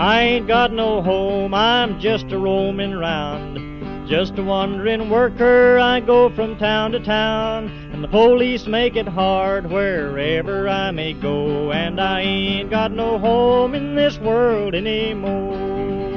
I ain't got no home, I'm just a roaming round. Just a wandering worker, I go from town to town, and the police make it hard wherever I may go, and I ain't got no home in this world anymore.